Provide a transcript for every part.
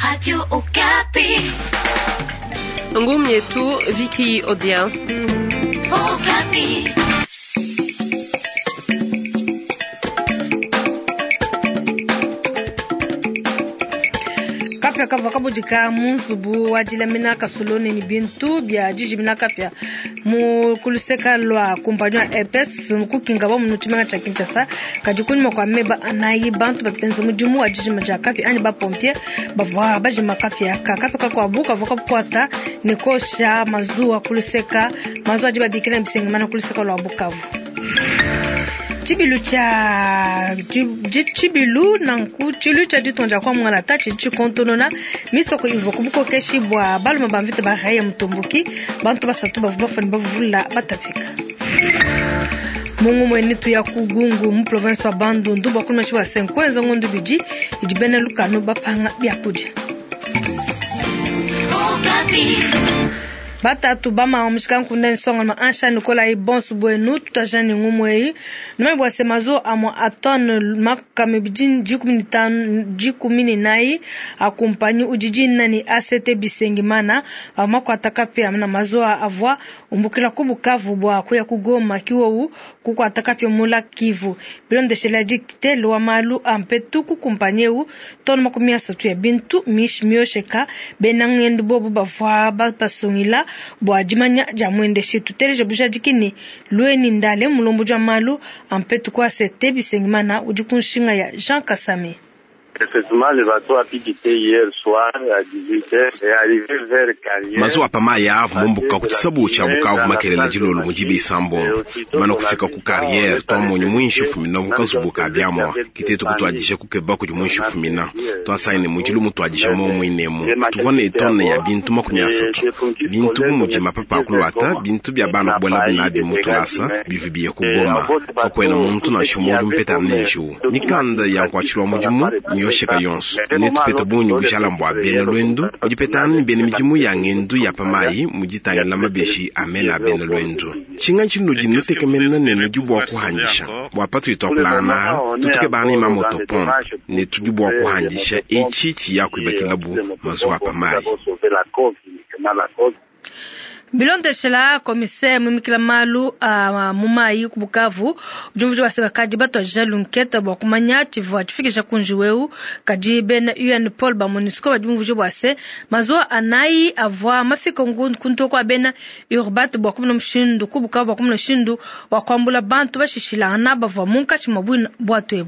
Radio Okapi. Ngumi yetu Viki Odia. Okapi. Kapya kavakabujika munzubu wajila mina kasoloni ni bintu bya jiji mina kapya mu kuluseka lwa kumpanywa EPS mukukinga wa munuchimanga cha Kinshasa kajikuni mwa meba anayi bantu bapenzi mujimu wa jiji maja kapya ani ba pompier bavwa baji makapya kapya kwa buka vakapuata nikosha mazua kuluseka mazua ajiba bikina bisengimana kuluseka lwa Bukavu. Chibilu nanku chilu cha ditonja kwa mwana tachi chikontonona misoko ivokubuko keshi bwa baluma bamvite baraya mutomboki bantu basatu bavufani bavula batapika mungu mwenitu ya kugungu mu province wa Bandundu bakuna chiba 5 ngondu biji ijibena lukano bapanga byakuja batatu bama mshika nkunda nsonga ma ansha Nicola ibonsu bwenu tutajani ngumwei nome bwa semazo amo aton makame bijin jikumini nai akumpanyi ujijini nani ACT Bisengimana amako atakapia na mazoa avwa umbukila kubukavu bwa kuya kugoma kiwo kuko atakapia mula Kivu bilonde shelaji kitelo wa malu ampetu kukumpanyeu ton makumia satu ya bintu miosheka benangendu bobu bavwa basongila bwa jimanya jamwende shitu teleje busha jikini lueni ndale mulombo jwa malu ampetu kwa ACT Bisengimana ujikunshinga ya Jean Kasame. Effectivement, le bateau a piqué hier soir à 18h et arrivé vers Carrière. Mazo apama ya avu mumbuka kutisabu cha Bukavu makelela jilolo mujibe isambo. Mano kufika ku Carrière to monyu mwinshi fumina mukazubuka byamo. Kiteto kutwajisha kukeba ku mwinshi fumina. To asaine mujilu mutwajisha mo mwinemu. Tuvone itonne ya bintu makumyasatu. Bintu mujima papa kulwata bintu bya bana bola binabi mutwasa bivibiye kugoma. Okwena muntu na shumuru mpeta neshu. Nikanda yankwachirwa mujimu yoshika yonso netupeta bunyu bushalambwa bene lwendu ujipetani bene mijimu ya ngendu ya pamayi mujitanya la mabeshi amena bene lwendu chinga chinu jinuteke menna nenu jubwa kuhanjisha bwa patu itoplana tutuke bana imamoto pomp ne tujubwa kuhanjisha echichi ya kuibakilabu mazwa pamayi Bilonde shela komise mumikila malu mumayi kubukavu ujumvuji waseba kaji bato jalunketa bwa kumanya chivwa chifikisha kunjiweu kaji ben UN Paul ba MONUSCO bajumvuji wase mazo anayi avwa mafika kunto kwa bena urbat bwa kumno mshindu kubukavu bwa kumno shindu wa kwambula bantu bashishilana bavwa munka chimabwina bwatwebu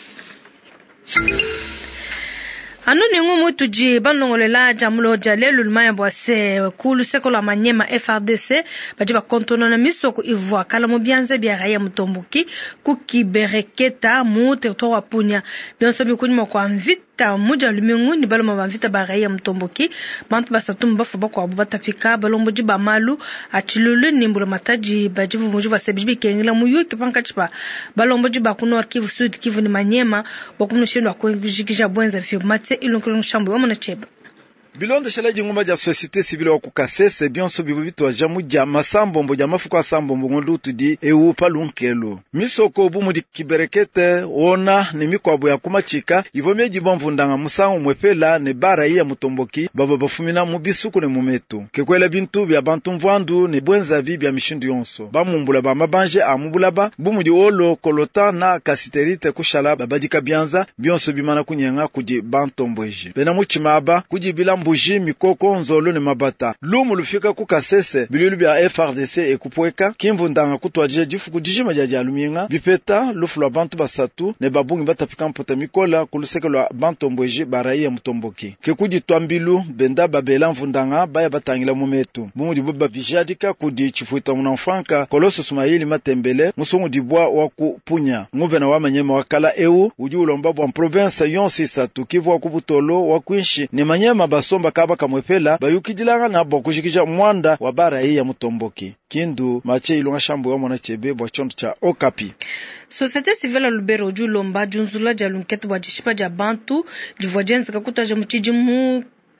Anoni ngumu tuji banongolela jamulo jalelu lumaya bwase kulu sekola manyema FRDC bajiba kontono na misoko ivwa kala mubianze bya raya mutomboki kukibereketa mu territoire wa Punya bionso bikunyuma kwa mvita muja lumingu ni baloma bamvita ba raya mutomboki bantu basatum bafu bakwa batafika balombo jiba malu achilulu nimbulo mataji bajibu muju basebibi kengela muyu kipanka chipa balombo jiba kuno Kivu Sud Kivu ni manyema bokuno shindwa kujikisha bwenza fio mate ilonkolong shambo wamona cheba Bilonde shalaji nguma ja société civile wa kukasese bionso bibubitu wa jamu ja masambombo ja mafuko asambombo ngondu tudi ewu palunkelo misoko bumu di kiberekete ona ni mikwabu ya kumachika ivomye jibomvundanga musangu mwepela ne bara iya mutomboki baba bafumina mubisuku ne mumetu kekwela bintu bya bantu mvandu ne bwenza vi bya mishindu yonso bamumbula ba mabanje amubulaba bumu di olo kolota na kasiterite kushala babadika bianza bionso bimana kunyenga kuji bantombweji bena muchimaba kuji bila mbuji mikoko nzolo ne mabata lumu lufika kukasese bililu bya FRDC ekupweka kimvundanga kutwajije jifu kujijima jaja luminga bipeta lufu lwa bantu basatu ne babungi batapika mpota mikola kuluseke lwa bantombweji barayi ya mutomboki kekuji twambilu benda babela mvundanga baya batangila mumetu bumu di baba bijadika kudi chifuita munamfanka koloso sumayili matembele musungu dibwa waku Punya nguvena wa manyema wakala ewu uji ulomba bwa province yonsi satu Kivu wakubutolo wakwinshi ne manyema basomba kaba kamwepela bayukidilanga na bokujikija mwanda wa bara hii ya mutomboki kindu mache ilunga shambo wa mwana chebe bwa chondo cha Okapi. Société civile Lubero julomba junzula jalunketu bwa jishipa ja bantu divwajenzi kakuta jamuchiji mu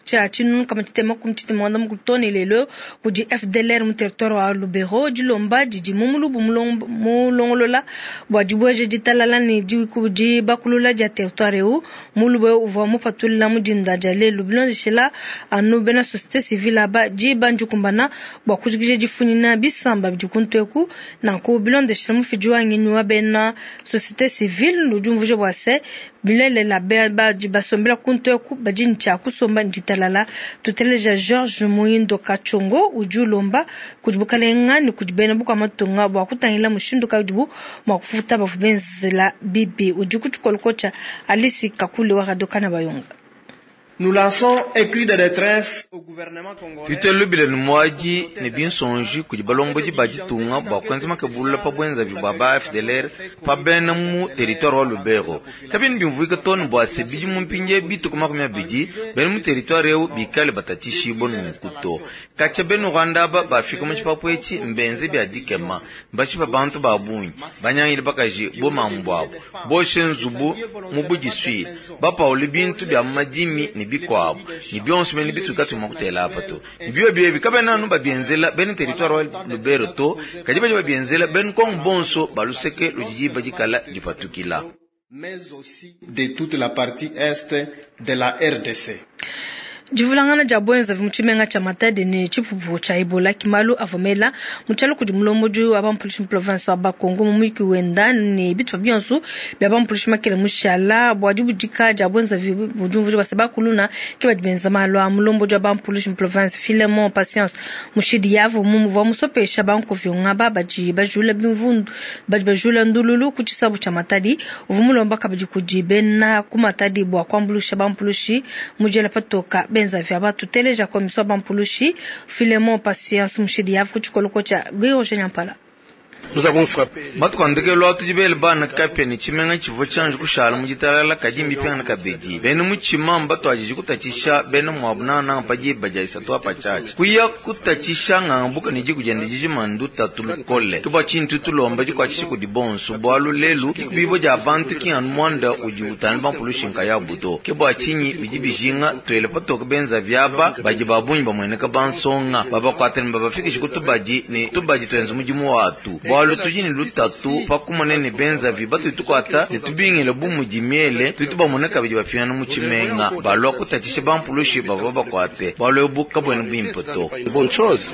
cha chinu kama titema kumchitema wanda mkutoni lelo kuji FDLR mu territoire wa Lubero jilomba jiji mumulu mulongolola bwajibweje jitalala ni kuji bakulula ja territoire u mulube uva mu fatula mu jinda jale lubilon shela anu bena société civile aba jiba njukumbana bwakujije jifunina bisamba bijukunteku na ko bilon de shela mu fijwa ngenywa bena société civile lujumvuje bwase bilele la ba jibasombela kunteku bajincha kusomba njitalala tuteleja George Muindo Kachongo ujulomba kujibukala ni kujibena buka matunga bwakutangila mushindu kajubu makufuta bafubenzela bibi ujukuchukolkocha Alisi Kakule wa Radokana Bayonga. Nous lançons un cri de détresse au gouvernement congolais. Tutelo bile numwaji ne bin sonji kujibalombo jibaji tunga ba kwanzima kabula pa bwenza bibaba FDLR pa benamu territoire Lubero. Kabin bimvuika ton bo asebiji mumpinje bitu kuma kumya biji benmu territoire eu bikale batatishi bonu mkuto. Kacha benu Rwanda ba fika mchipapo echi mbenze bya dikema bashi ba bantu ba bunyi banyangire bakaji bo mambwabo bo shenzubu mubuji swi ba pauli bintu bya majimi ni bikwabo ni byonse bene bitukatu mokutela apato biyo bikabena no babienzela ben territoire Lubero to kajiba babienzela ben kong bonso baluseke lujiba jikala jipatukila mais aussi de toute la partie est de la RDC. Jivulangana jabwenza vimuchimenga cha matade ni chipupu cha Ebola kimalu avomela mchalo kujumlomo juu abampulishi province wa Kongo mumiki wenda ni bitu byansu byabampulishi makele mushala bwajibu jika jabwenza vijumvu basaba kuluna kibajibenza malo amulombo juu abampulishi province Filemon Patience mushidi yavo mumuva musopesha banko vyongaba bajula bimvundu bajula ndululu kuchisabu cha matadi uvumulomba kabajikujibena kumatadi bwa kwambulisha bampulishi mujela patoka benza vya batu teleja komiswa bampulushi Filemon Patience mushidi yafu kuchikoloko cha Guyo Nyampala. Nous avons frappé. Matkwandeke lo tujibele bana kapeni chimenga chivo chanje kushala mujitalala kajimbi pena kabeji bene muchimamba twajiji kutachisha bene mwabunana paji bajaisa to apachachi kuya kutachisha ngambuka niji kujendiji mandu tatulukole kuba chintu tulomba jikwachishi kudibonso bwalu lelu bibo ja bantu ki anmonda ujiutani bampulushinka ya buto keba chinyi bijibijinga twele patoka benza vyaba bajibabunyi bamweneka bansonga baba kwateni baba fikishi kutubaji ni tubaji twenzo mujimu watu bwalu tujini lutatu pakumonene benza vibatu tukwata netubingile bumu jimiele tutuba moneka bijiba fiana muchimenga balwa kutachisha bampulushi baba kwate balwa yobuka bwene bwimpoto bonne chose.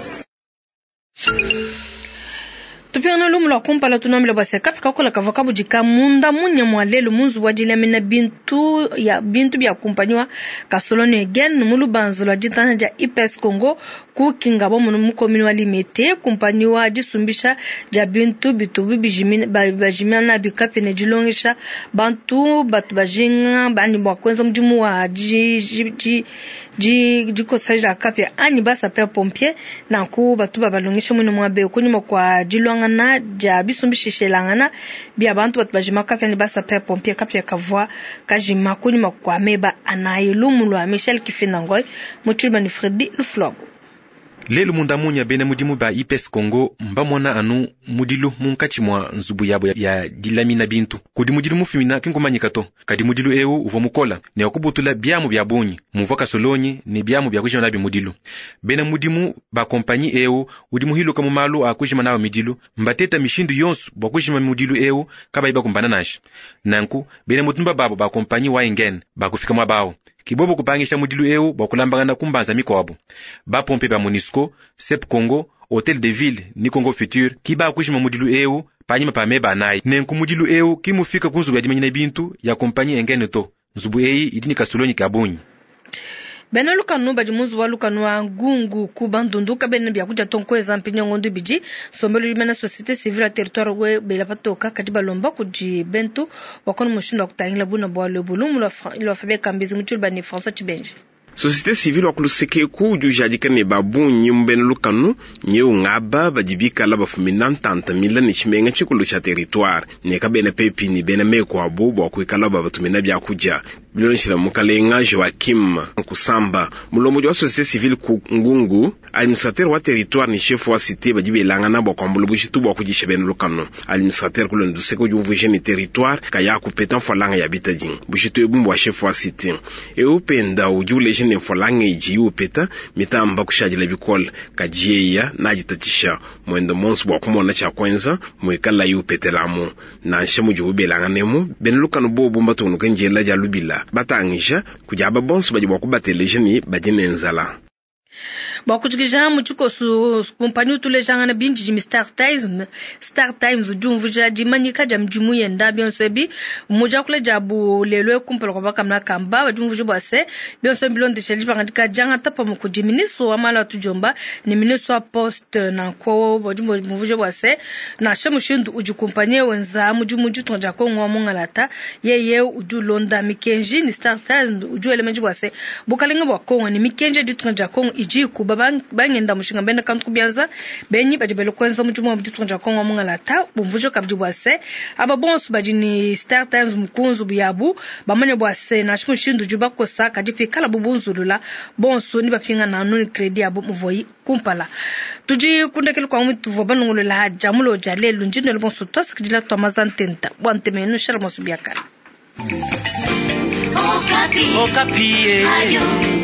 Tupiana lumula kumpala tunamile base kapika kola kavakabu jika munda munya mwalelu munzu wajile mina bintu bya kumpanywa kasoloni again mulu banzolo ajitana ja IPS Congo kukingabo mukomini walimete kumpanywa jisumbisha ja bintu bitubi bijimina bikapene jilongisha bantu batu bajinga bani bwakwenza mjimu wa jiko saja kapya ani basa pe pompier na ku batu babalongisha muno mwabe kunyuma kwa jilonga na ja bisumbishi langana bia bantu batbajima kapya ni basa pe pompier kapya kavwa kajima kunyuma kwa meba anayelumulwa Michel Kifinangoy muchulba ni Freddy Luflobo. Lelu munda munya bene mudimu ba IPS Congo mbamona anu mudilu munkachi mwa nzubu yabo ya dilamina bintu kudi mudilu mufimina kinkumanyikato kadi mudilu eu uvo mukola ne akubutula byamu byabonyi muvoka solonyi ne byamu byakujima nabi mudilu bene mudimu ba kompanyi eu udimu hilo kama malu akujima nawo midilu mbateta mishindu yonsu bakujima mudilu eu kaba iba kumbana nashi nanku bene mutumba babo ba kompanyi wa Engen bakufika mabao kibobo kupangisha mudilu eu bakulambangana kumbanza mikwabo ba pompe ba Monisco Sep Congo Hotel de Ville ni Congo Futur kiba kushima mudilu eu panyima pa meba nai nenku mudilu eu kimufika kunzubu ya dimanyina bintu ya kompanyi Engene to nzubu ei idini kasoloni kabonyi bena lukanu bajimuzu wa lukanu wa gungu kubandunduka bena bya kuja tonko example ngondu biji sombelo limena société civile territoire we bela patoka kadiba lomba kuji bentu wakono mushindo kutangila buna bwa lebulumu lo fabe kambizi muchulba ni François Chibenje. Société civile wakuluseke ku jujadika ne babunyi mbene lukanu nyeu ngaba bajibika la bafumina ntanta mila ni chimenga chikulu cha territoire ne kabene pepi ni bene meko abo bwa kuikala babatumina bya kuja biloni shila mukalenga Joakim Kusamba mulombo wa société civile ku Ngungu administrateur wa territoire ni chef wa cité bajibe langana bo kwambulu bushitu bo kujishe ben lokano administrateur ku londo seko jumvuje ni territoire kaya ku petan folanga ya bitading bushitu ebumbo wa chef wa cité e upenda ujule jene folanga iji upeta mitamba kushajile bikol kajiya najitatisha mwendo monsu bo kumona cha kwanza mwekala yupetelamu na shemu jube langanemu ben lokano bo bomba tonu kenjela jalubila batangisha kujaba bonsu bajibo kubateleje ni bajinenzala bakujikija muchuko su kompanyi tulejanga na binji jimi Star Times jumvuja jimanyika jamjimu yenda bionsebi muja kule jabu lelo kumpelo kwa kamna kamba jumvuja base bionse bilon de sheli bangandika janga tapa mukujimini so amala tujomba ni ministre post na ko bojumbo mvuja base na shemushindu uju kompanyi wenza mujumuju tonja ko ngomongala yeye uju londa mikenji ni Star Times uju elemenji base bukalinga bwa ni mikenji ditonja ko iji kuba bangenda mushinga benda kantu kubianza benyi bajibelo kwanza mujumu wa mjutunja kongo mungalata bumvujo kabju bwase aba bonsu bajini Star Times mukunzu buyabu bamanya bwase na shimushindu juba kosa kadifi kala bubunzulula bonsu ni bapinga na nuni kredi abo muvoyi kumpala tuji kundekele kwa mwitu vobanungulo la haja mulo jale lunjino le bonsu tosi kidila to mazantenta bwante menu shara mosubiakala Okapi.